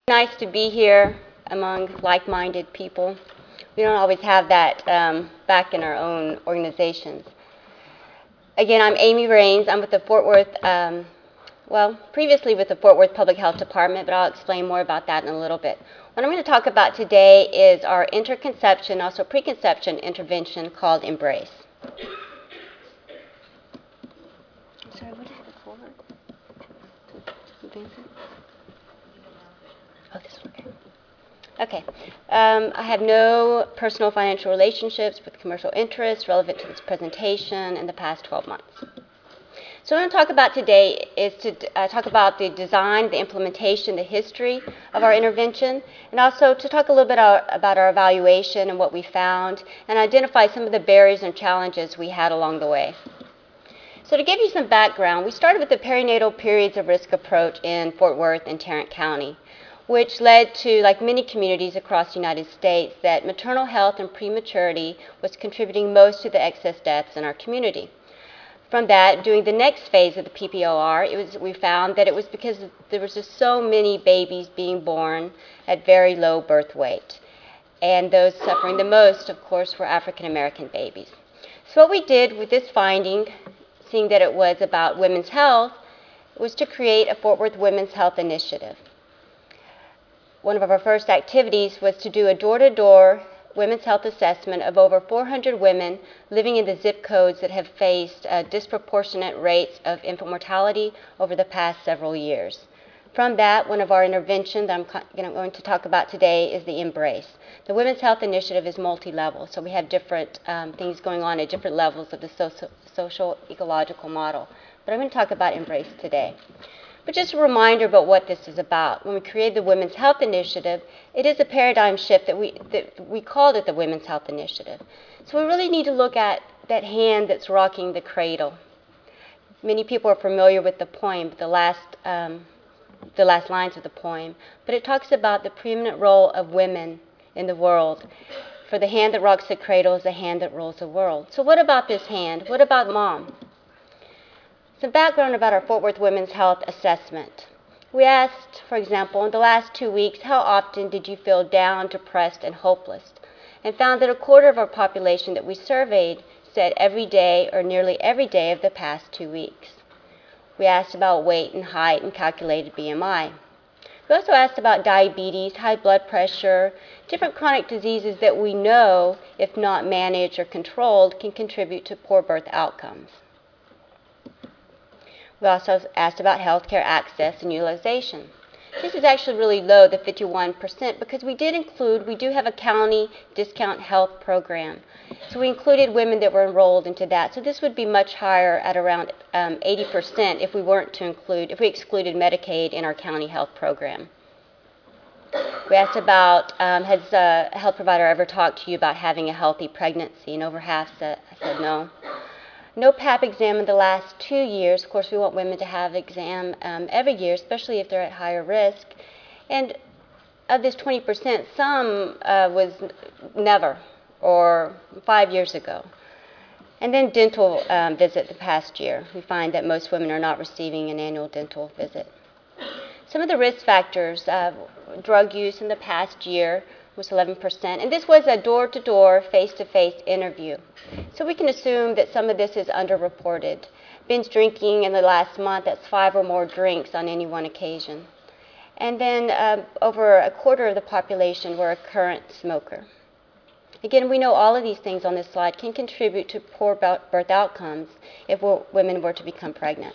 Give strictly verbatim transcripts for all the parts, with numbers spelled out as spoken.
Nice to be here among like-minded people. We don't always have that um, back in our own organizations. Again, I'm Amy Raines. I'm with the Fort Worth, um, well, previously with the Fort Worth Public Health Department, but I'll explain more about that in a little bit. What I'm going to talk about today is our interconception, also preconception intervention called Embrace. Sorry, what is the forward? Advance it? Oh, this one, okay. Okay. Um, I have no personal financial relationships with commercial interests relevant to this presentation in the past twelve months. So what I'm going to talk about today is to uh, talk about the design, the implementation, the history of our intervention, and also to talk a little bit our, about our evaluation and what we found, and identify some of the barriers and challenges we had along the way. So to give you some background, we started with the perinatal periods of risk approach in Fort Worth and Tarrant County, which led to, like many communities across the United States, that maternal health and prematurity was contributing most to the excess deaths in our community. From that, during the next phase of the P P O R, it was, we found that it was because there was just so many babies being born at very low birth weight. And those suffering the most, of course, were African American babies. So what we did with this finding, seeing that it was about women's health, was to create a Fort Worth Women's Health Initiative. One of our first activities was to do a door-to-door women's health assessment of over four hundred women living in the zip codes that have faced uh, disproportionate rates of infant mortality over the past several years. From that, one of our interventions that I'm going to talk about today is the Embrace. The Women's Health Initiative is multi-level, so we have different um, things going on at different levels of the social, social ecological model. But I'm going to talk about Embrace today. But just a reminder about what this is about. When we created the Women's Health Initiative, it is a paradigm shift that we, that we called it the Women's Health Initiative. So we really need to look at that hand that's rocking the cradle. Many people are familiar with the poem, the last, um, the last lines of the poem, but it talks about the preeminent role of women in the world. For the hand that rocks the cradle is the hand that rules the world. So what about this hand? What about mom? Some background about our Fort Worth Women's Health Assessment. We asked, for example, in the last two weeks, how often did you feel down, depressed, and hopeless? And found that a quarter of our population that we surveyed said every day or nearly every day of the past two weeks. We asked about weight and height and calculated B M I. We also asked about diabetes, high blood pressure, different chronic diseases that we know, if not managed or controlled, can contribute to poor birth outcomes. We also asked about healthcare access and utilization. This is actually really low, the fifty-one percent, because we did include, we do have a county discount health program. So we included women that were enrolled into that. So this would be much higher at around um, eighty percent if we weren't to include, if we excluded Medicaid in our county health program. We asked about, um, has a health provider ever talked to you about having a healthy pregnancy? And over half said, said no. No P A P exam in the last two years. Of course, we want women to have exam um, every year, especially if they're at higher risk. And of this twenty percent, some uh, was never, or five years ago. And then dental um, visit the past year. We find that most women are not receiving an annual dental visit. Some of the risk factors, uh, drug use in the past year was eleven percent, and this was a door-to-door, face-to-face interview. So we can assume that some of this is underreported. Binge drinking in the last month, that's five or more drinks on any one occasion. And then uh, over a quarter of the population were a current smoker. Again, we know all of these things on this slide can contribute to poor birth outcomes if women were to become pregnant.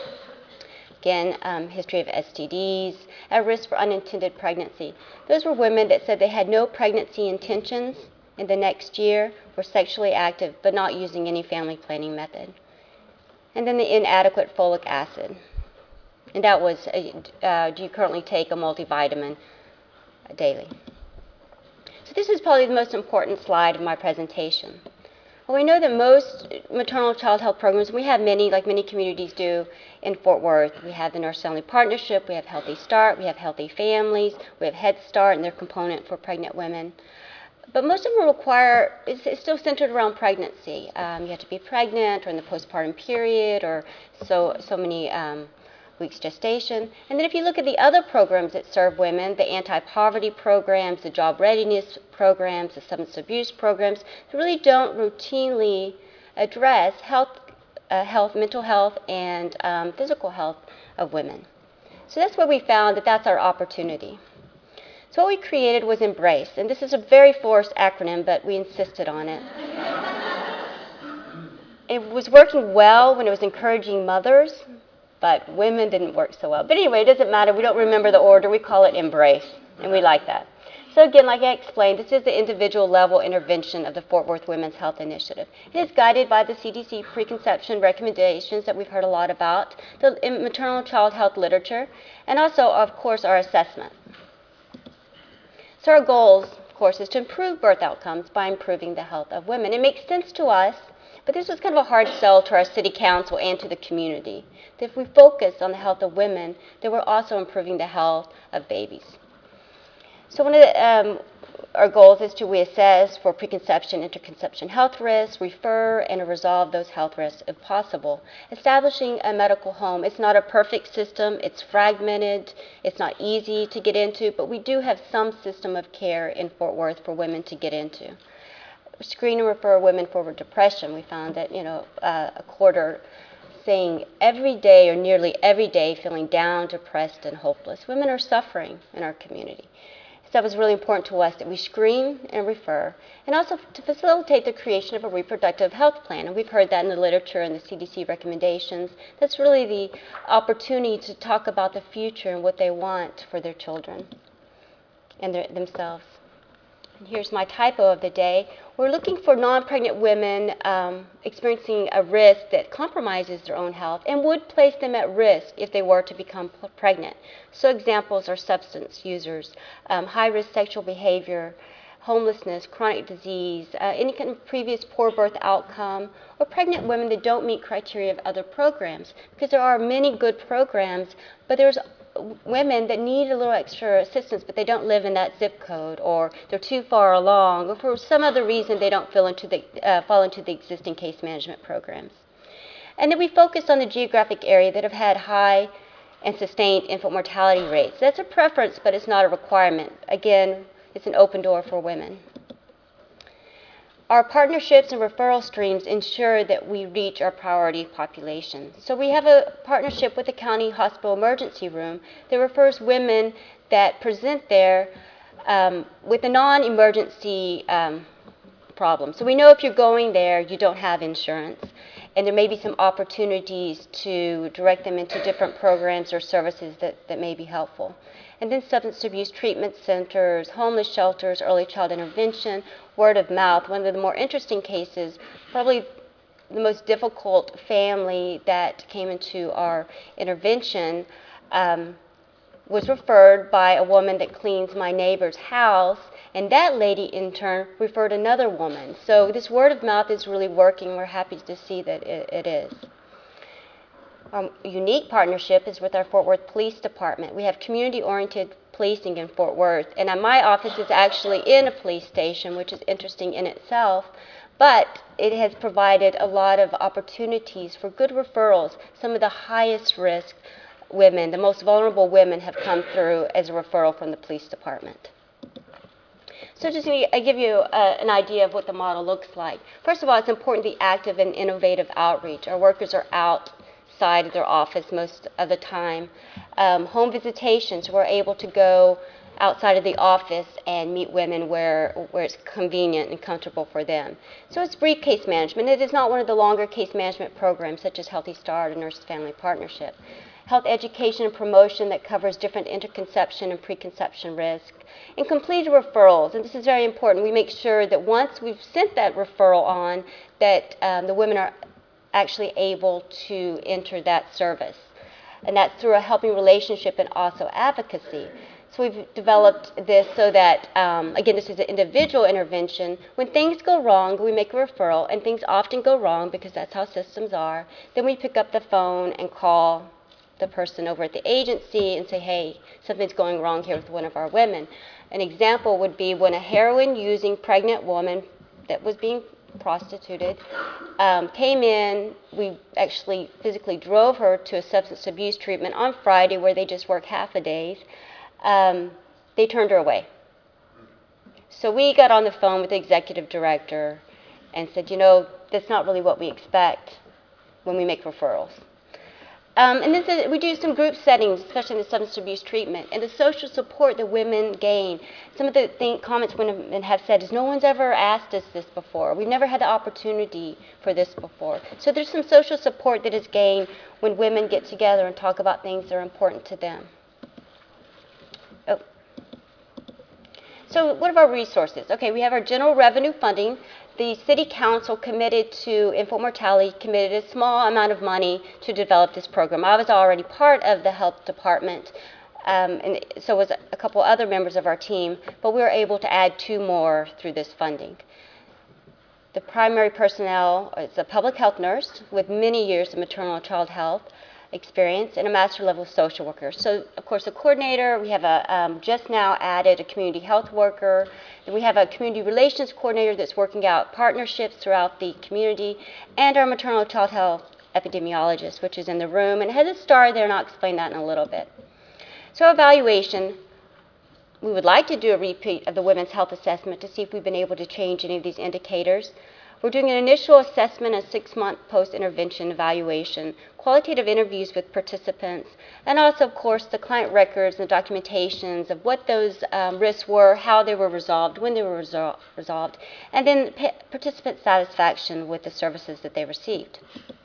Again, um, history of S T Ds, at risk for unintended pregnancy. Those were women that said they had no pregnancy intentions in the next year, were sexually active, but not using any family planning method. And then the inadequate folic acid. And that was, uh, do you currently take a multivitamin daily? So this is probably the most important slide of my presentation. Well, we know that most maternal child health programs, we have many, like many communities do in Fort Worth. We have the Nurse Family Partnership, we have Healthy Start, we have Healthy Families, we have Head Start and their component for pregnant women. But most of them require, it's, it's still centered around pregnancy. Um, you have to be pregnant or in the postpartum period or so, so many um, weeks gestation. And then if you look at the other programs that serve women, the anti-poverty programs, the job readiness programs, the substance abuse programs, they really don't routinely address health, uh, health mental health, and um, physical health of women. So that's where we found that that's our opportunity. So what we created was EMBRACE, and this is a very forced acronym, but we insisted on it. It was working well when it was encouraging mothers, but women didn't work so well. But anyway, it doesn't matter. We don't remember the order. We call it EMBRACE, and we like that. So again, like I explained, this is the individual level intervention of the Fort Worth Women's Health Initiative. It is guided by the C D C preconception recommendations that we've heard a lot about, the maternal and child health literature, and also, of course, our assessment. So our goals, of course, is to improve birth outcomes by improving the health of women. It makes sense to us, but this was kind of a hard sell to our city council and to the community, that if we focus on the health of women, then we're also improving the health of babies. So one of the, um, our goals is to we assess for preconception, interconception health risks, refer and resolve those health risks if possible. Establishing a medical home, it's not a perfect system, it's fragmented, it's not easy to get into, but we do have some system of care in Fort Worth for women to get into. Screen and refer women for depression. We found that, you know, uh, a quarter saying every day or nearly every day feeling down, depressed, and hopeless. Women are suffering in our community. So that was really important to us that we screen and refer, and also to facilitate the creation of a reproductive health plan. And we've heard that in the literature and the C D C recommendations. That's really the opportunity to talk about the future and what they want for their children and their, themselves. And here's my typo of the day. We're looking for non-pregnant women um, experiencing a risk that compromises their own health and would place them at risk if they were to become pregnant. So examples are substance users, um, high-risk sexual behavior, homelessness, chronic disease, uh, any kind of previous poor birth outcome, or pregnant women that don't meet criteria of other programs. Because there are many good programs, but there's women that need a little extra assistance, but they don't live in that zip code, or they're too far along, or for some other reason they don't fall into the, uh, fall into the existing case management programs. And then we focused on the geographic area that have had high and sustained infant mortality rates. That's a preference, but it's not a requirement. Again, it's an open door for women. Our partnerships and referral streams ensure that we reach our priority population. So we have a partnership with the county hospital emergency room that refers women that present there um, with a non-emergency um, problem. So we know if you're going there, you don't have insurance, and there may be some opportunities to direct them into different programs or services that, that may be helpful. And then substance abuse treatment centers, homeless shelters, early child intervention, word of mouth. One of the more interesting cases, probably the most difficult family that came into our intervention, um, was referred by a woman that cleans my neighbor's house, and that lady in turn referred another woman. So this word of mouth is really working. We're happy to see that it, it is. Our unique partnership is with our Fort Worth Police Department. We have community-oriented policing in Fort Worth, and my office is actually in a police station, which is interesting in itself, but it has provided a lot of opportunities for good referrals. Some of the highest risk women, the most vulnerable women, have come through as a referral from the police department. So just to give you uh, an idea of what the model looks like. First of all, it's important to be active in innovative outreach. Our workers are out side of their office most of the time. Um, home visitations, we're able to go outside of the office and meet women where, where it's convenient and comfortable for them. So it's brief case management. It is not one of the longer case management programs such as Healthy Start or Nurse Family Partnership. Health education and promotion that covers different interconception and preconception risk, and completed referrals. And this is very important. We make sure that once we've sent that referral on, that um, the women are actually able to enter that service. And that's through a helping relationship and also advocacy. So we've developed this so that, um, again, this is an individual intervention. When things go wrong, we make a referral, and things often go wrong because that's how systems are. Then we pick up the phone and call the person over at the agency and say, hey, something's going wrong here with one of our women. An example would be when a heroin-using pregnant woman that was being prostituted, um, came in. We actually physically drove her to a substance abuse treatment on Friday where they just work half a days. Um, they turned her away. So we got on the phone with the executive director and said, you know, that's not really what we expect when we make referrals. Um, and then so we do some group settings, especially in the substance abuse treatment, and the social support that women gain. Some of the thing, comments women have said is, no one's ever asked us this before. We've never had the opportunity for this before. So there's some social support that is gained when women get together and talk about things that are important to them. Oh. So what are our resources? Okay, we have our general revenue funding. The City Council committed to Infant Mortality, committed a small amount of money to develop this program. I was already part of the health department, um, and so was a couple other members of our team, but we were able to add two more through this funding. The primary personnel is a public health nurse with many years of maternal and child health experience and a master level social worker. So, of course, a coordinator, we have a um, just now added a community health worker, and we have a community relations coordinator that's working out partnerships throughout the community, and our maternal and child health epidemiologist, which is in the room, and it has a star there, and I'll explain that in a little bit. So evaluation, we would like to do a repeat of the women's health assessment to see if we've been able to change any of these indicators. We're doing an initial assessment, a six-month post-intervention evaluation, qualitative interviews with participants, and also, of course, the client records and documentations of what those um, risks were, how they were resolved, when they were resol resolved, and then participant satisfaction with the services that they received.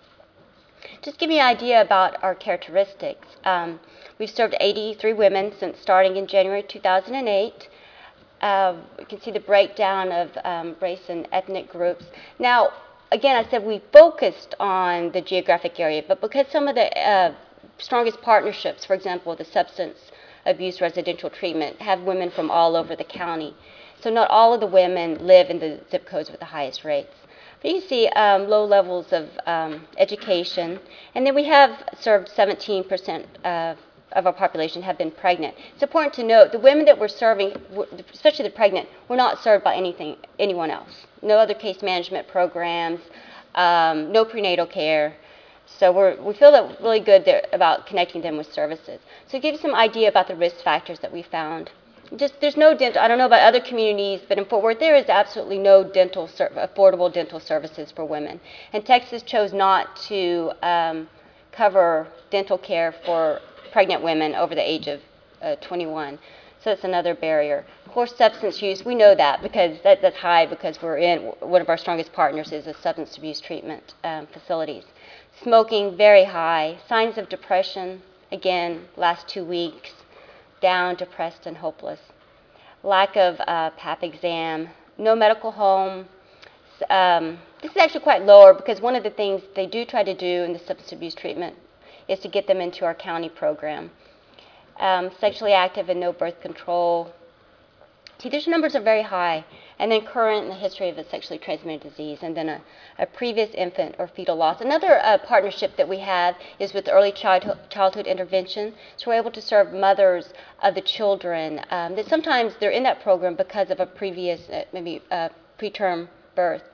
Just give you an idea about our characteristics. Um, we've served eighty-three women since starting in January two thousand eight. Uh, you can see the breakdown of um, race and ethnic groups. Now, again, I said we focused on the geographic area, but because some of the uh, strongest partnerships, for example, the substance abuse residential treatment, have women from all over the county. So not all of the women live in the zip codes with the highest rates. But you can see um, low levels of um, education, and then we have served seventeen percent uh, of our population have been pregnant. It's important to note the women that we're serving, especially the pregnant, were not served by anything, anyone else. No other case management programs, um, no prenatal care. So we're, we feel that really good there about connecting them with services. So to give you some idea about the risk factors that we found. Just there's no dental, I don't know about other communities, but in Fort Worth there is absolutely no dental affordable dental services for women. And Texas chose not to um, cover dental care for pregnant women over the age of uh, twenty-one. So that's another barrier. Of course, substance use, we know that because that, that's high because we're in, one of our strongest partners is a substance abuse treatment um, facilities. Smoking, very high. Signs of depression, again, last two weeks, down, depressed, and hopeless. Lack of uh, P A P exam, no medical home. Um, this is actually quite lower because one of the things they do try to do in the substance abuse treatment is to get them into our county program. Um, sexually active and no birth control. See, these numbers are very high. And then current in the history of a sexually transmitted disease, and then a, a previous infant or fetal loss. Another uh, partnership that we have is with early childhood, childhood intervention. So we're able to serve mothers of the children um, that sometimes they're in that program because of a previous, uh, maybe uh, preterm birth.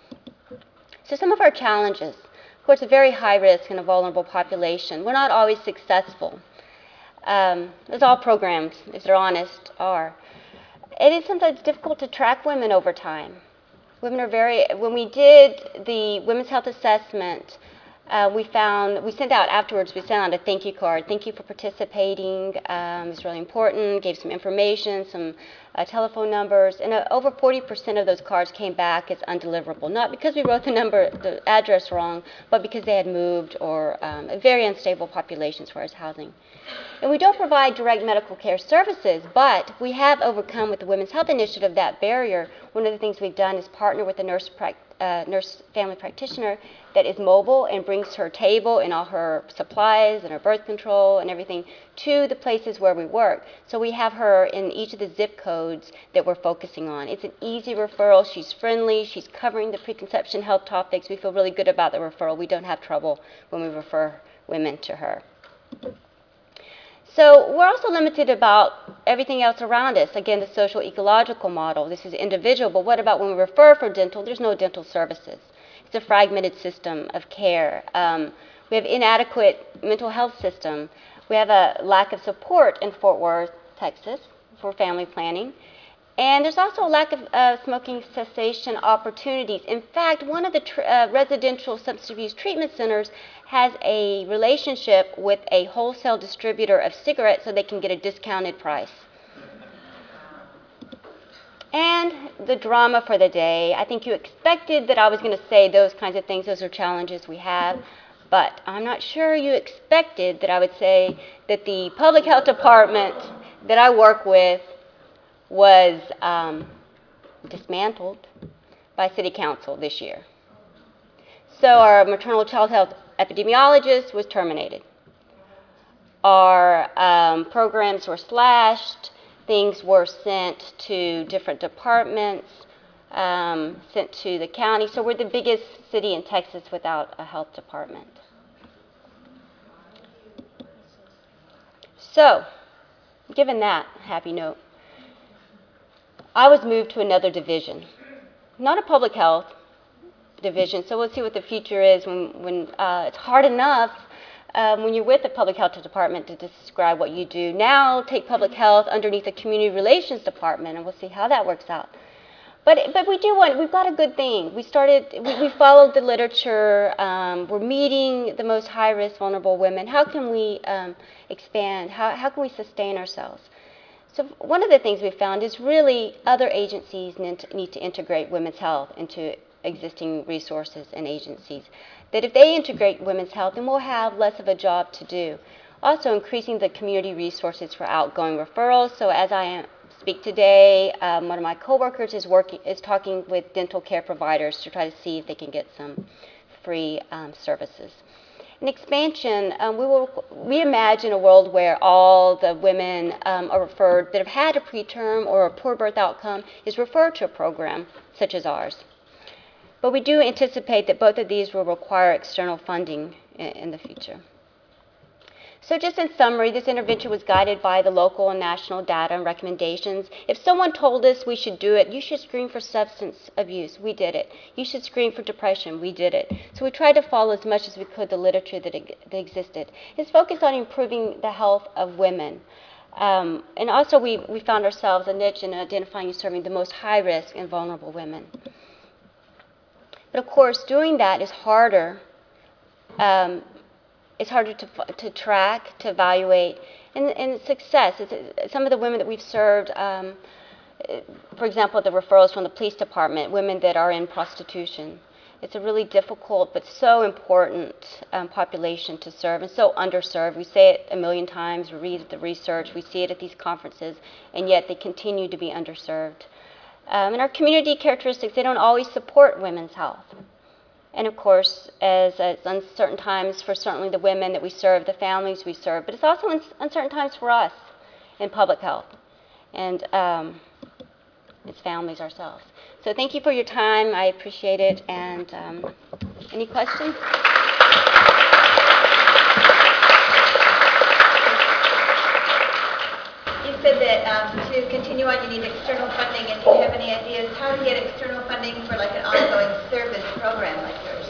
So some of our challenges. Of course, a very high risk and a vulnerable population. We're not always successful, um, as all programs, if they're honest, are. It is sometimes difficult to track women over time. Women are very, when we did the women's health assessment, uh, we found, we sent out afterwards, we sent out a thank you card. Thank you for participating, um, it's really important, gave some information, some uh, telephone numbers, and uh, over forty percent of those cards came back as undeliverable. Not because we wrote the number, the address wrong, but because they had moved or um, a very unstable population as far as housing. And we don't provide direct medical care services, but we have overcome with the Women's Health Initiative that barrier. One of the things we've done is partner with a nurse, uh, nurse family practitioner that is mobile and brings her table and all her supplies and her birth control and everything to the places where we work. So we have her in each of the zip codes that we're focusing on. It's an easy referral. She's friendly. She's covering the preconception health topics. We feel really good about the referral. We don't have trouble when we refer women to her. So we're also limited about everything else around us. Again, the social ecological model. This is individual, but what about when we refer for dental? There's no dental services. It's a fragmented system of care. Um, we have inadequate mental health system. We have a lack of support in Fort Worth, Texas, for family planning. And there's also a lack of uh, smoking cessation opportunities. In fact, one of the tr uh, residential substance abuse treatment centers has a relationship with a wholesale distributor of cigarettes so they can get a discounted price. And the drama for the day. I think you expected that I was going to say those kinds of things. Those are challenges we have. But I'm not sure you expected that I would say that the public health department that I work with was um, dismantled by City Council this year. So our maternal child health epidemiologist was terminated. Our um, programs were slashed. Things were sent to different departments, um, sent to the county. So we're the biggest city in Texas without a health department. So, given that happy note, I was moved to another division, not a public health division, so we'll see what the future is when, when uh, it's hard enough um, when you're with the public health department to describe what you do. Now take public health underneath the community relations department, and we'll see how that works out. But, but we do want, we've got a good thing. We started, we, we followed the literature. Um, we're meeting the most high-risk, vulnerable women. How can we um, expand? How, how can we sustain ourselves? So one of the things we found is really other agencies need to, need to integrate women's health into existing resources and agencies. That if they integrate women's health, then we'll have less of a job to do. Also increasing the community resources for outgoing referrals. So as I am, speak today, um, one of my coworkers is working is talking with dental care providers to try to see if they can get some free um, services. In expansion, um, we will reimagine a world where all the women um, are referred that have had a preterm or a poor birth outcome is referred to a program such as ours. But we do anticipate that both of these will require external funding in, in the future. So just in summary, this intervention was guided by the local and national data and recommendations. If someone told us we should do it, you should screen for substance abuse, we did it. You should screen for depression, we did it. So we tried to follow as much as we could the literature that, that existed. It's focused on improving the health of women. Um, and also we, we found ourselves a niche in identifying and serving the most high-risk and vulnerable women. But of course, doing that is harder. Um, It's harder to, to track, to evaluate, and, and success. It's, some of the women that we've served, um, for example, the referrals from the police department, women that are in prostitution. It's a really difficult but so important um, population to serve and so underserved. We say it a million times, we read the research, we see it at these conferences, and yet they continue to be underserved. Um, and our community characteristics, they don't always support women's health. And of course, as it's uncertain times for certainly the women that we serve, the families we serve, but it's also uncertain times for us in public health and um, its families ourselves. So thank you for your time. I appreciate it. And um, any questions? You said that um, to continue on you need external funding, and do you have any ideas how to get external funding for like an ongoing service program like yours?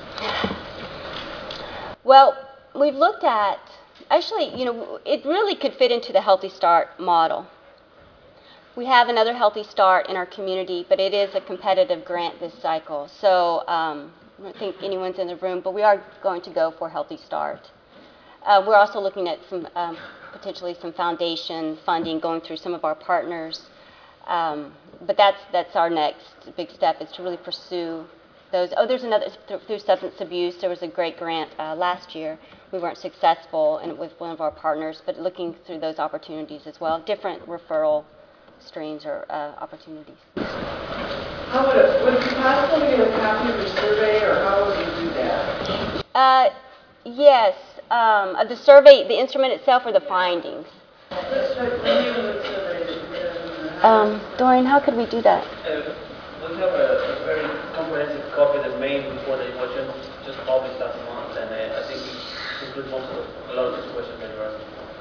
Well, we've looked at, actually, you know, it really could fit into the Healthy Start model. We have another Healthy Start in our community, but it is a competitive grant this cycle. So um, I don't think anyone's in the room, but we are going to go for Healthy Start. Uh, we're also looking at some um, potentially some foundation funding going through some of our partners. Um, but that's that's our next big step, is to really pursue those. Oh, there's another, th through substance abuse, there was a great grant uh, last year. We weren't successful in, with one of our partners, but looking through those opportunities as well, different referral streams or uh, opportunities. How would it, would it be possible to get a copy of your survey, or how would you do that? Uh, yes, um, of the survey, the instrument itself, or the findings? Just like the name of the survey that you did. Um, Dorian, how could we do that? Uh, we have a, a very comprehensive copy of the main report that was just, just published last month, and uh, I think it includes most of a lot of the questions that you were asking.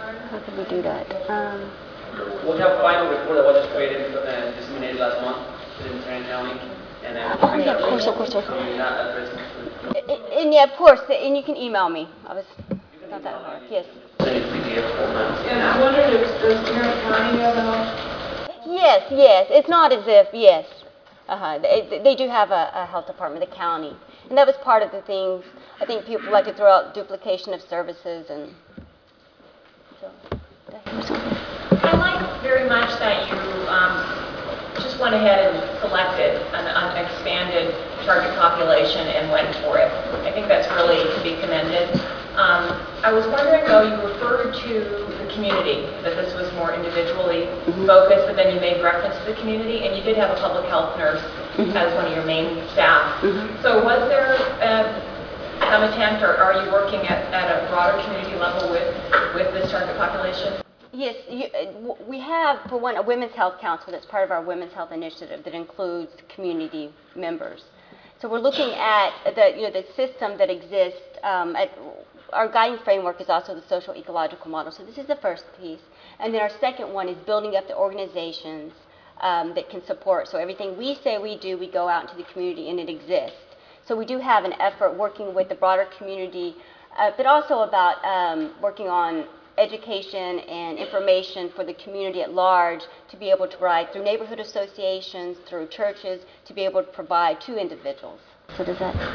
How could we do that? Um, We have a final report that was just created and disseminated last month within Tarrant County, and then Oh, yeah, of course, of course, of course. we're not addressing it. and, and yeah, of course, and you can email me. I was it's not that hard. Yes. Send it to P D F format. And I wondered if, does Tarrant County have a health? Yes, yes. It's not as if yes. Uh-huh. They, they do have a, a health department, the county, and that was part of the things. I think people like to throw out duplication of services and. So, did I hear something? I like very much that you um, just went ahead and selected an, an expanded target population and went for it. I think that's really to be commended. Um, I was wondering, though, you referred to the community, that this was more individually Mm-hmm. focused, but then you made reference to the community, and you did have a public health nurse Mm-hmm. as one of your main staff. Mhm. So was there uh, some attempt, or are you working at, at a broader community level with, with this target population? Yes, you, uh, w- we have, for one, a women's health council that's part of our women's health initiative that includes community members. So we're looking at the, you know, the system that exists. Um, at, our guiding framework is also the social ecological model. So this is the first piece. And then our second one is building up the organizations um, that can support. So everything we say we do, we go out into the community and it exists. So we do have an effort working with the broader community, uh, but also about um, working on education and information for the community at large to be able to provide through neighborhood associations, through churches, to be able to provide to individuals. So does that?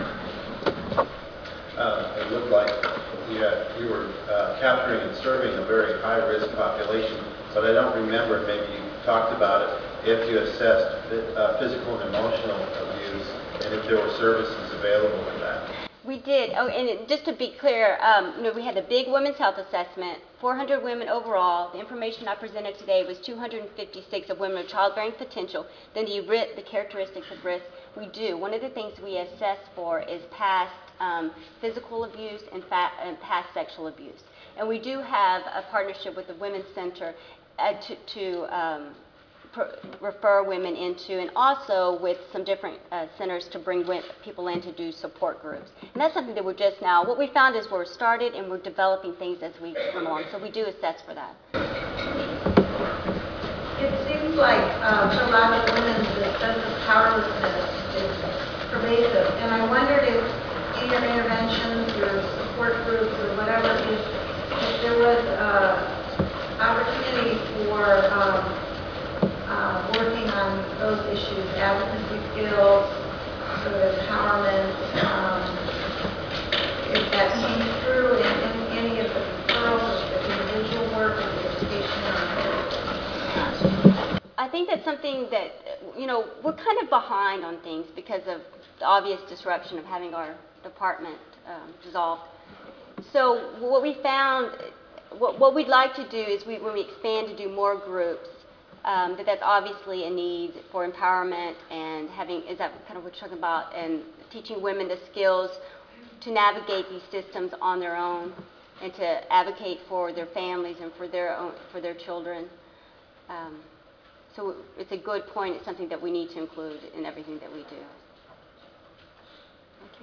Uh, it looked like you, had, you were uh, capturing and serving a very high-risk population, but I don't remember, maybe you talked about it, if you assessed uh, physical and emotional abuse and if there were services available for that. We did. Oh, and it, just to be clear, um, you know, we had a big women's health assessment, four hundred women overall. The information I presented today was two hundred fifty-six of women with childbearing potential. Then the, the characteristics of risk we do. One of the things we assess for is past um, physical abuse and, fa- and past sexual abuse. And we do have a partnership with the Women's Center uh, to, to um, refer women into, and also with some different uh, centers to bring people in to do support groups. And that's something that we're just now, what we found is we're started and we're developing things as we come along. So we do assess for that. It seems like um, for a lot of women, the sense of powerlessness is pervasive. And I wondered if in your interventions or support groups or whatever, if, if there was uh, opportunity for um, Uh, working on those issues, advocacy skills, sort of empowerment, um, if that came through in, in any of the referrals or the individual work or the education or I think that's something that, you know, we're kind of behind on things because of the obvious disruption of having our department um, dissolved. So what we found, what, what we'd like to do is we, when we expand to do more groups, Um, that that's obviously a need for empowerment and having, is that kind of what you're talking about, and teaching women the skills to navigate these systems on their own and to advocate for their families and for their own, for their children. Um, so it's a good point. It's something that we need to include in everything that we do. Thank you.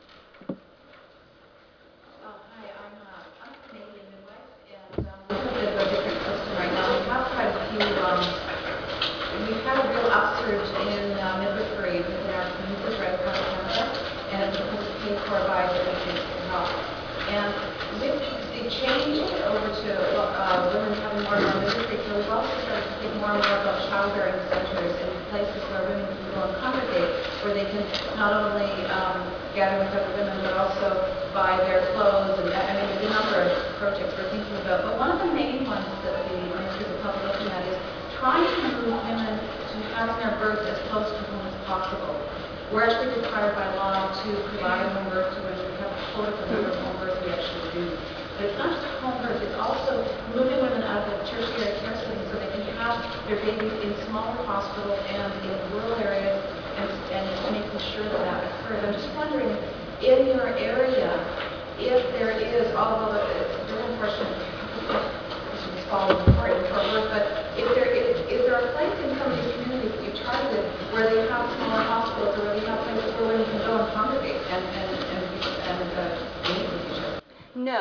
Oh, hi, I'm, uh, I'm a Canadian midwife, and um, we have a bit of a different system right now. We have quite a few, um, we've had a real upsurge in uh, midwifery within our communities right across Canada, and it's because it's paid for by the Ministry of Health. And with the change over to uh, women having more and more midwifery care, we've also started to think more and more about childbearing centers in places where women can go and congregate, where they can not only um, gather with other women, but also buy their clothes. And I mean, there's a number of projects we're thinking about. But one of the main ones that the Ministry of Health is looking at is trying to move women to having their births as close to home as possible. We're actually required by law to provide home birth to women. We have a quota for the number of home births we actually do. But it's not just home birth, it's also moving women out of the tertiary care settings so they can have their babies in smaller hospitals and in rural areas, and, and making sure that that occurs. I'm just wondering, in your area, if there is, although it's very unfortunate, this is following right into our work, but if there is, is there a place in some of these communities that you've targeted where they have smaller hospitals or where they have places where women can go and congregate and, and, and, and uh, meet with each other? No.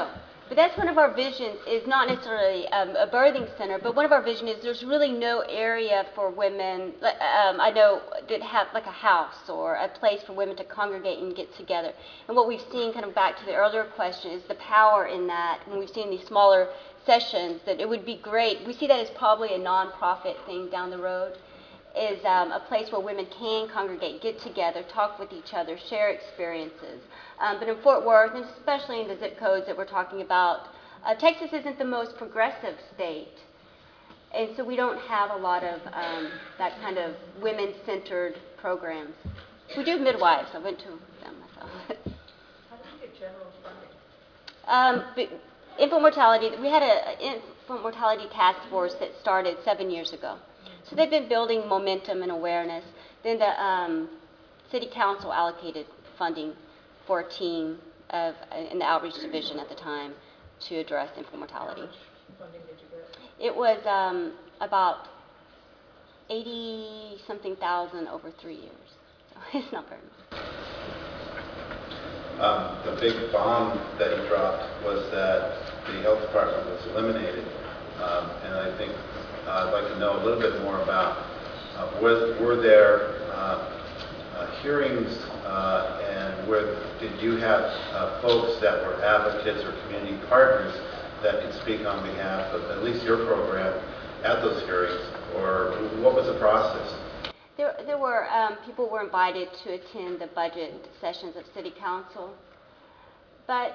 But that's one of our visions, is not necessarily um, a birthing center, but one of our visions is there's really no area for women, like, um, I know, that have like a house or a place for women to congregate and get together. And what we've seen, kind of back to the earlier question, is the power in that. When we've seen these smaller sessions, that it would be great. We see that as probably a nonprofit thing down the road, is um, a place where women can congregate, get together, talk with each other, share experiences. Um, but in Fort Worth, and especially in the zip codes that we're talking about, uh, Texas isn't the most progressive state. And so we don't have a lot of um, that kind of women-centered programs. We do midwives. I went to them myself. How do you get general funding? Um, but infant mortality, we had an infant mortality task force that started seven years ago. So they've been building momentum and awareness. Then the um, city council allocated funding for a team of, in the outreach division at the time to address infant mortality. How much funding did you get? It was um, about eighty something thousand over three years. So it's not very much. Um, the big bomb that he dropped was that the health department was eliminated. Um, and I think uh, I'd like to know a little bit more about, uh, was, were there uh, uh, hearings uh, and where, did you have uh, folks that were advocates or community partners that could speak on behalf of at least your program at those hearings, or what was the process? There, there were, um, people were invited to attend the budget sessions of City Council, but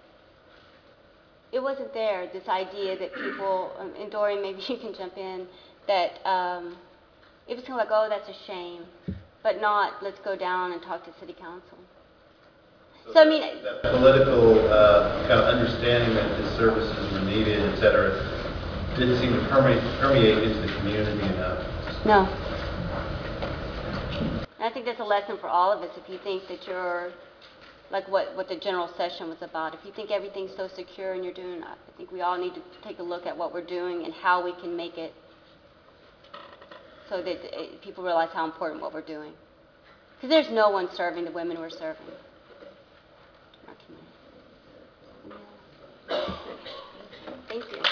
it wasn't there, this idea that people, um, and Doreen, maybe you can jump in, that um, it was kind of like, oh, that's a shame, but not, let's go down and talk to City Council. So, so I mean... That political uh, kind of understanding that the services were needed, et cetera, didn't seem to permeate, permeate into the community enough. No. I think that's a lesson for all of us. If you think that you're, like what, what the general session was about, if you think everything's so secure and you're doing, I think we all need to take a look at what we're doing and how we can make it so that it, people realize how important what we're doing. Because there's no one serving the women we're serving in our community. Thank you.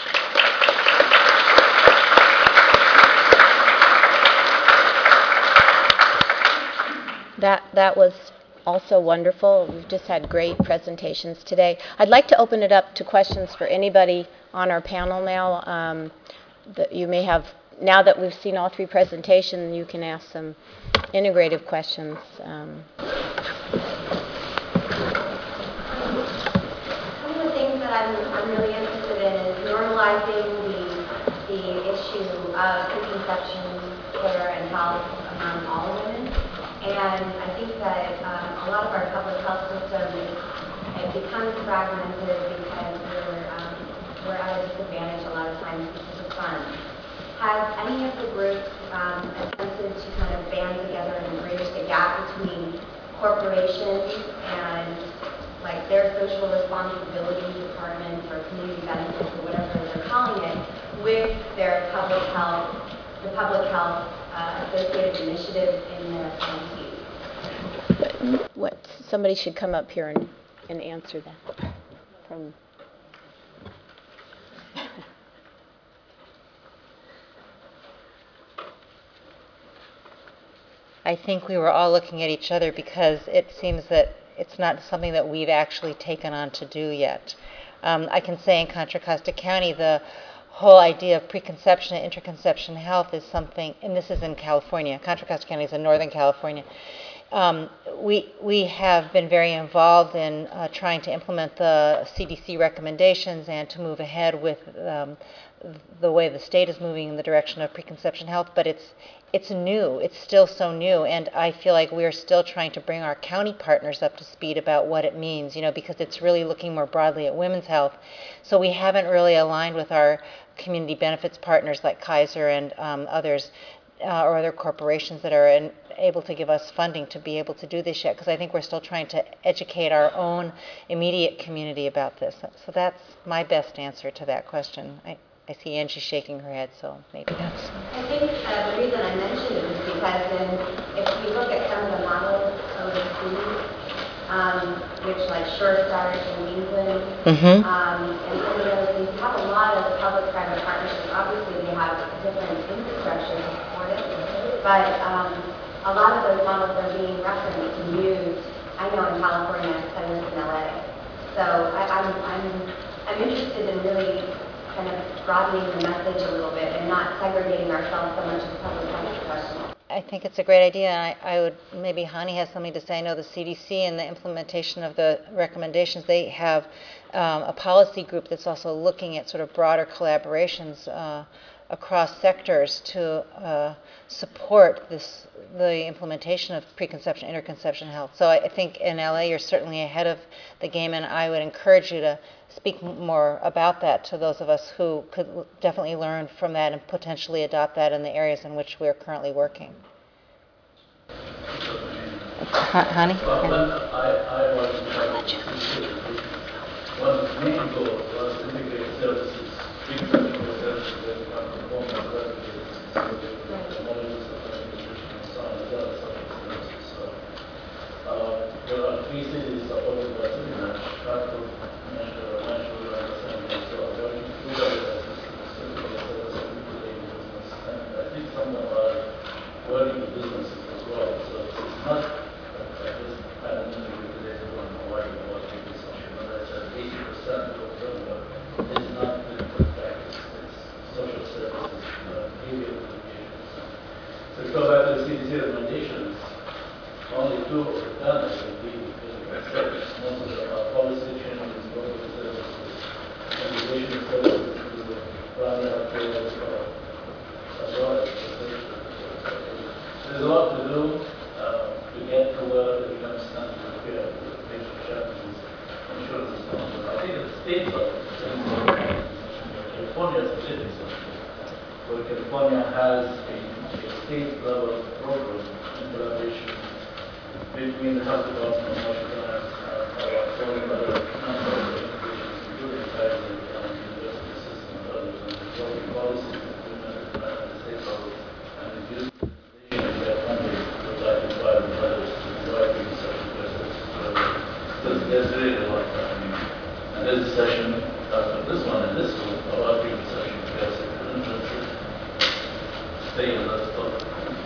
That, that was also wonderful. We've just had great presentations today. I'd like to open it up to questions for anybody on our panel now. Um, that you may have, now that we've seen all three presentations, you can ask some integrative questions. Um, One of the things that I'm, I'm really interested in is normalizing the, the issue of preconception care and health among all women. And I think that um, a lot of our public health system is, it becomes fragmented because we're, um, we're at a disadvantage a lot of times because of funds. Have any of the groups um, attempted to kind of band together and bridge the gap between corporations and like their social responsibility departments or community benefits or whatever they're calling it with their public health, the public health uh, associated initiatives in their counties? what, somebody should come up here and, and answer that. From I think we were all looking at each other because it seems that it's not something that we've actually taken on to do yet. Um, I can say in Contra Costa County, the whole idea of preconception and interconception health is something, and this is in California. Contra Costa County is in Northern California. Um, we, we have been very involved in uh, trying to implement the C D C recommendations and to move ahead with um, the way the state is moving in the direction of preconception health, but it's it's new. It's still so new, and I feel like we're still trying to bring our county partners up to speed about what it means, you know, because it's really looking more broadly at women's health. So we haven't really aligned with our community benefits partners like Kaiser and um, others, uh, or other corporations that are in, able to give us funding to be able to do this yet, because I think we're still trying to educate our own immediate community about this. So that's my best answer to that question. I, I see Angie shaking her head, so maybe that's... I think uh, the reason I mentioned it is because in, if we look at some of the models overseas, um, which like Sure Start in England, Mm-hmm. um, and some of those things have a lot of public-private partnerships. Obviously, they have different infrastructure to support it, but um, a lot of those models are being referenced and used. I know in California, because I live in L A. So I, I'm, I'm, I'm interested in really kind of broadening the message a little bit and not segregating ourselves so much as public-private professionals. I think it's a great idea, and I, I would, maybe Hani has something to say. I know the C D C and the implementation of the recommendations, they have um, a policy group that's also looking at sort of broader collaborations uh, across sectors to uh, support this, the implementation of preconception, interconception health. So I, I think in L A you're certainly ahead of the game, and I would encourage you to speak more about that to those of us who could definitely learn from that and potentially adopt that in the areas in which we're currently working. Honey? Well, when I, I was one main goal was to integrate services, preconception services that become performed as replicated knowledge of nutrition and science, as well as social services. So, uh, there are three cities supported by Citymatch, Stratford, Nashville, Nashville, and Los Angeles. So I'm going through that assessment specifically service of integrating business, and I think some of them are working with businesses as well. So it's not I just had an interview today on Hawaii about preconception, and I said eighty percent of them is not medical practice, it's social services, uh, behavioral education. So to go back to the C D C recommendations, only two of them I think deal with physical service. Most of them are policy changes, local services, education services, primary health care as well, as well as the there's a lot to do uh, to get to where it becomes standard of care with patient challenges, insurance is not. I think the states are doing something. California is a bit exception. Where California has a, a state-level program in collaboration between the health department, Washington, and uh, all the other non-profit organizations, including Kaiser and the university system and others, and developing policies implemented at the state level and reduce there's really a lot happening. And there's a session after this one and this one about preconception because if you're interested, stay and let's talk.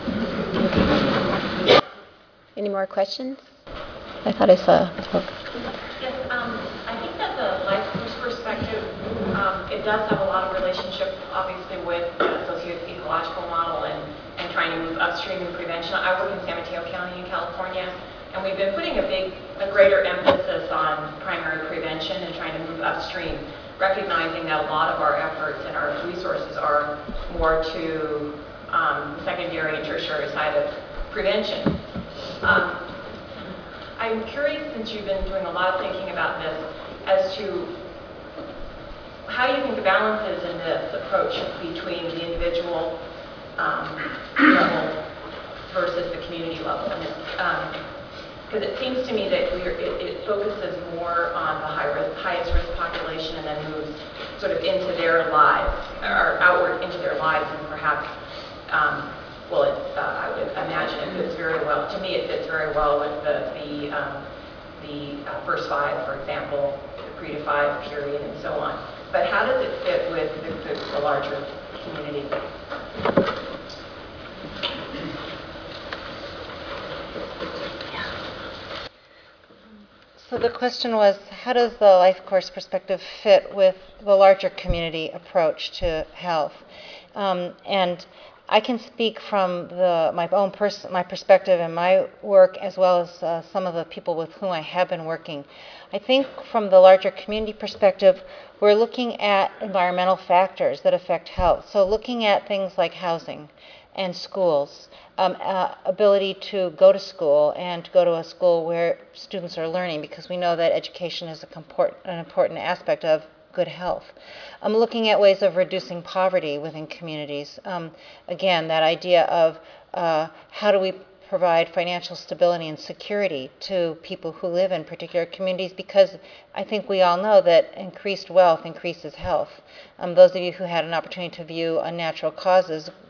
Any more questions? I thought I saw. Yes, um, I think that the life course perspective, um, it does have a lot of relationship, obviously, with the socio-ecological model and, and trying to move upstream in prevention. I work in San Mateo County in California, and we've been putting a big, a greater emphasis on primary prevention and trying to move upstream, recognizing that a lot of our efforts and our resources are more to um, the secondary and tertiary side of prevention. Um, I'm curious, since you've been doing a lot of thinking about this, as to how you think the balance is in this approach between the individual um, level versus the community level. Because um, it seems to me that we're, it, it focuses more on the high risk, highest risk population and then moves sort of into their lives, or outward into their lives, and perhaps um, well, it, uh, I would imagine it fits very well. To me, it fits very well with the the, um, the uh, first five, for example, the pre to five period, and so on. But how does it fit with the, the, the larger community? So the question was, how does the life course perspective fit with the larger community approach to health? Um, and I can speak from the, my own pers- my perspective and my work, as well as uh, some of the people with whom I have been working. I think from the larger community perspective, we're looking at environmental factors that affect health. So looking at things like housing and schools, um, uh, ability to go to school and to go to a school where students are learning, because we know that education is a comport- an important aspect of good health. I'm looking at ways of reducing poverty within communities. Um, again, that idea of uh, how do we provide financial stability and security to people who live in particular communities, because I think we all know that increased wealth increases health. Um, those of you who had an opportunity to view Unnatural Causes,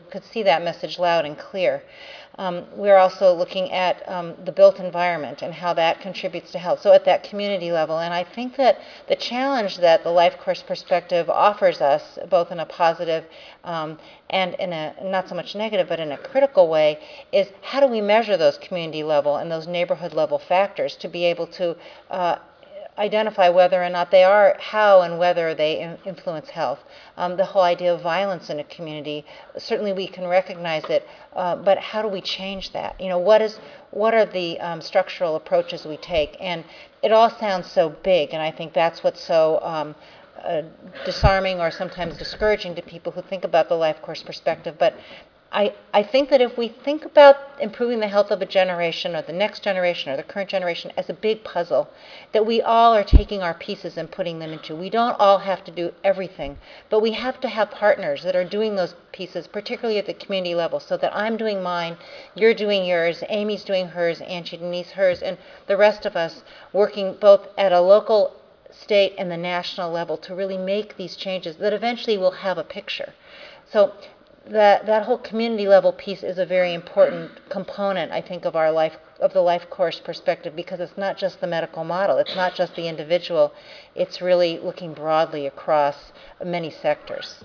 could see that message loud and clear. Um, we're also looking at um, the built environment and how that contributes to health, so at that community level. And I think that the challenge that the life course perspective offers us, both in a positive um, and in a not so much negative, but in a critical way, is how do we measure those community level and those neighborhood level factors to be able to uh, identify whether or not they are, how and whether they in- influence health. Um, the whole idea of violence in a community, certainly we can recognize it, uh, but how do we change that? You know, what is, what are the um, structural approaches we take? And it all sounds so big, and I think that's what's so um, uh, disarming or sometimes discouraging to people who think about the life course perspective. But I, I think that if we think about improving the health of a generation or the next generation or the current generation as a big puzzle, that we all are taking our pieces and putting them into. We don't all have to do everything, but we have to have partners that are doing those pieces, particularly at the community level, so that I'm doing mine, you're doing yours, Amy's doing hers, Angie Denise hers, and the rest of us working both at a local, state, and the national level to really make these changes that eventually will have a picture. So that that whole community level piece is a very important component, I think, of our life, of the life course perspective, because it's not just the medical model, it's not just the individual, it's really looking broadly across many sectors.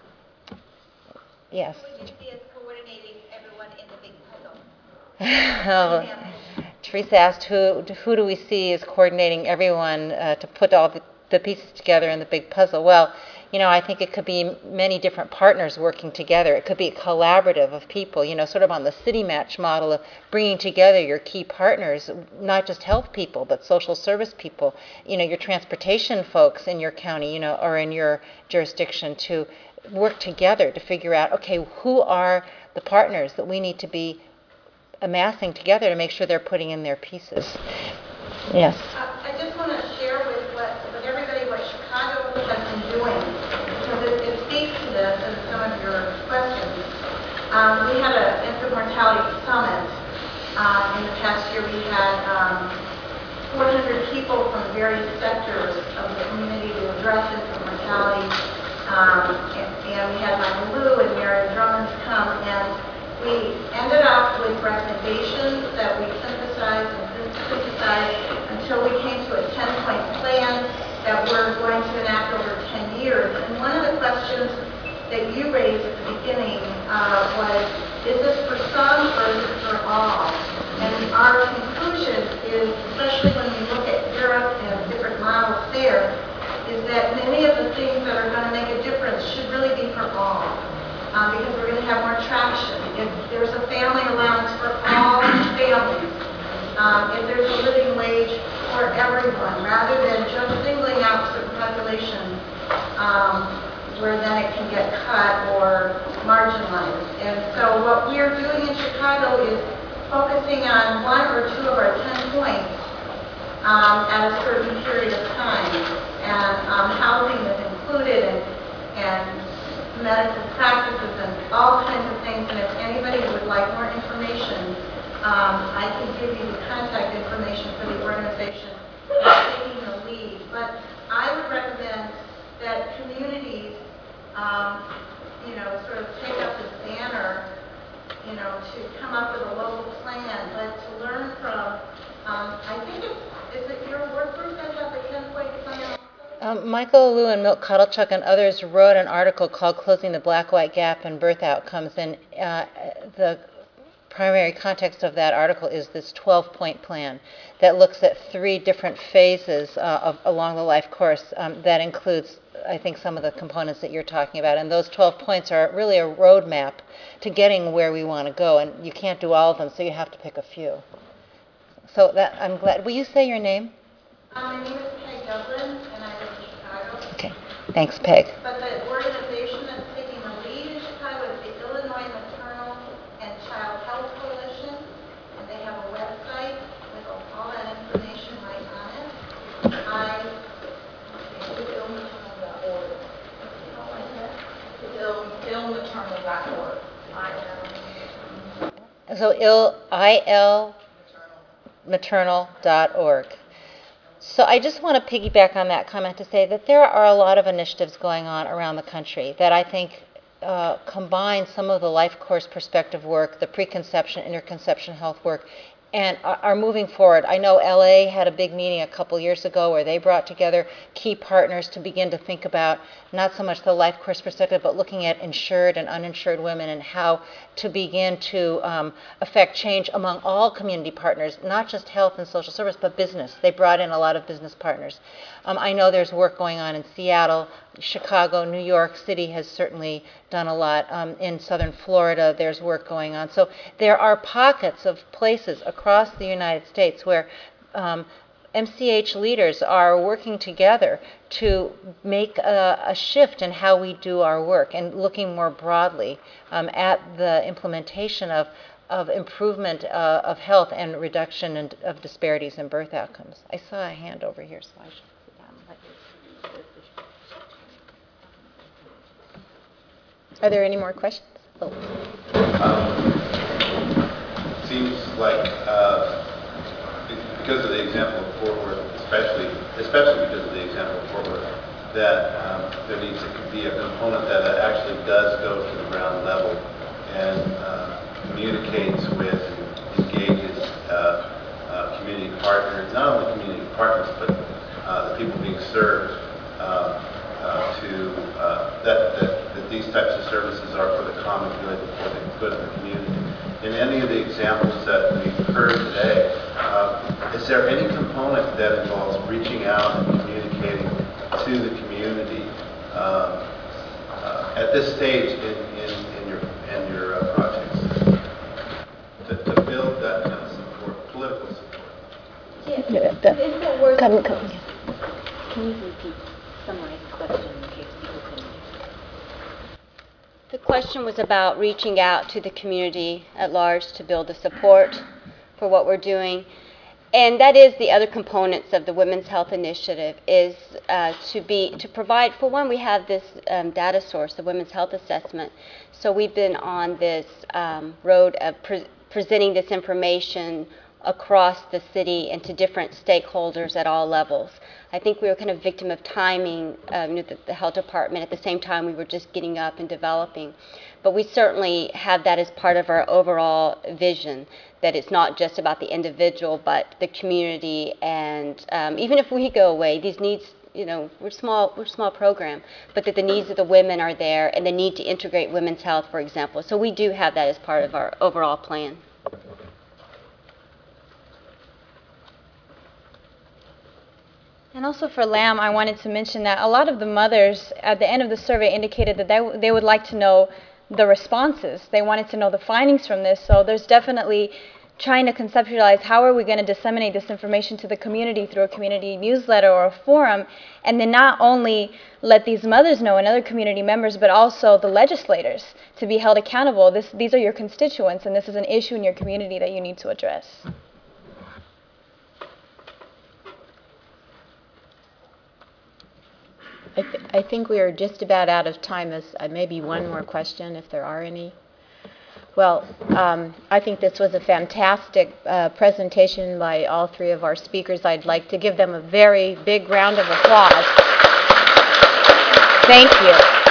Yes. What you see as coordinating everyone in the big puzzle. Oh, Teresa asked, who who do we see as coordinating everyone uh, to put all the, the pieces together in the big puzzle? Well, you know, I think it could be many different partners working together. It could be a collaborative of people, you know, sort of on the city match model of bringing together your key partners, not just health people, but social service people, you know, your transportation folks in your county, you know, or in your jurisdiction, to work together to figure out, okay, who are the partners that we need to be amassing together to make sure they're putting in their pieces. Yes. Uh, I just want to share with, what, with everybody what Chicago has been doing, because it, it speaks to this and some of your questions. Um, we had an infant mortality summit. Uh, in the past year, we had um, four hundred people from various sectors of the community to address infant mortality. Um, and, and we had Michael Liu and Mary Drummond come, and we ended up with recommendations that we synthesized and synthesized until we came to a ten-point plan that we're going to enact over ten years. And one of the questions that you raised at the beginning uh, was, is this for some or is it for all? And our conclusion is, especially when we look at Europe and different models there, is that many of the things that are going to make a difference should really be for all. Um, because we're going to have more traction. If there's a family allowance for all families, um, if there's a living wage for everyone, rather than just singling out certain populations um, where then it can get cut or marginalized. And so what we're doing in Chicago is focusing on one or two of our ten points um, at a certain period of time. And um, housing is included, and, and medical practices and all kinds of things. And if anybody would like more information, um, I can give you the contact information for the organization that's taking the lead. But I would recommend that communities, um, you know, sort of take up this banner, you know, to come up with a local plan, but to learn from, um, I think it's, is it your work group that has the ten-point plan? Um, Michael Liu and Milt Kotelchuk and others wrote an article called Closing the Black-White Gap in Birth Outcomes, and uh, the primary context of that article is this twelve-point plan that looks at three different phases uh, of, along the life course um, that includes, I think, some of the components that you're talking about. And those twelve points are really a roadmap to getting where we want to go, and you can't do all of them, so you have to pick a few. So that I'm glad. Will you say your name? Um, my name is Peg Dublin, and I live in Chicago. Okay. Thanks, Peg. But the organization that's taking the lead in Chicago is the Illinois Maternal and Child Health Coalition, and they have a website with all that information right on it. I, it's ill maternal dot org. It's ill, ill maternal dot org. So il, I L maternal dot org. So I just want to piggyback on that comment to say that there are a lot of initiatives going on around the country that I think uh, combine some of the life course perspective work, the preconception, interconception health work, and are are moving forward. I know L A had a big meeting a couple years ago where they brought together key partners to begin to think about not so much the life course perspective, but looking at insured and uninsured women and how to begin to um, affect change among all community partners, not just health and social service, but business. They brought in a lot of business partners. Um, I know there's work going on in Seattle, Chicago, New York City has certainly done a lot. Um, in southern Florida, there's work going on. So there are pockets of places across the United States where um, M C H leaders are working together to make a, a shift in how we do our work and looking more broadly um, at the implementation of, of improvement uh, of health and reduction in, of disparities in birth outcomes. I saw a hand over here, so I should sit down and let you. Are there any more questions? Oh. Um, seems like uh, because of the example of Fort Worth, especially, especially because of the example of Fort Worth, that um, there needs to be a component that actually does go to the ground level and uh, communicates with and engages uh, uh, community partners, not only community partners, but uh, the people being served uh, uh, to uh, that, that, that these types of services are for the common good, for the good of the community. In any of the examples that we've heard today, uh, is there any component that involves reaching out and communicating to the community uh, uh, at this stage in, in, in your, in your uh, projects to, to build that kind of support, political support? Yeah. Yeah, that- Isn't it worth Come, come. Can you repeat, summarize the question in case people couldn't? The question was about reaching out to the community at large to build the support for what we're doing. And that is the other components of the Women's Health Initiative, is uh, to be to provide, for one, we have this um, data source, the Women's Health Assessment. So we've been on this um, road of pre presenting this information across the city and to different stakeholders at all levels. I think we were kind of victim of timing, um, the, the health department. At the same time, we were just getting up and developing. But we certainly have that as part of our overall vision, that it's not just about the individual, but the community. And um, even if we go away, these needs, you know, we're small, we're a small program, but that the needs of the women are there and the need to integrate women's health, for example. So we do have that as part of our overall plan. And also for LAM, I wanted to mention that a lot of the mothers at the end of the survey indicated that they, they would like to know the responses. They wanted to know the findings from this. So there's definitely trying to conceptualize how are we going to disseminate this information to the community through a community newsletter or a forum, and then not only let these mothers know and other community members, but also the legislators to be held accountable. This, these are your constituents, and this is an issue in your community that you need to address. I, th I think we are just about out of time. As uh, maybe one more question, if there are any. Well, um, I think this was a fantastic uh, presentation by all three of our speakers. I'd like to give them a very big round of applause. Thank you.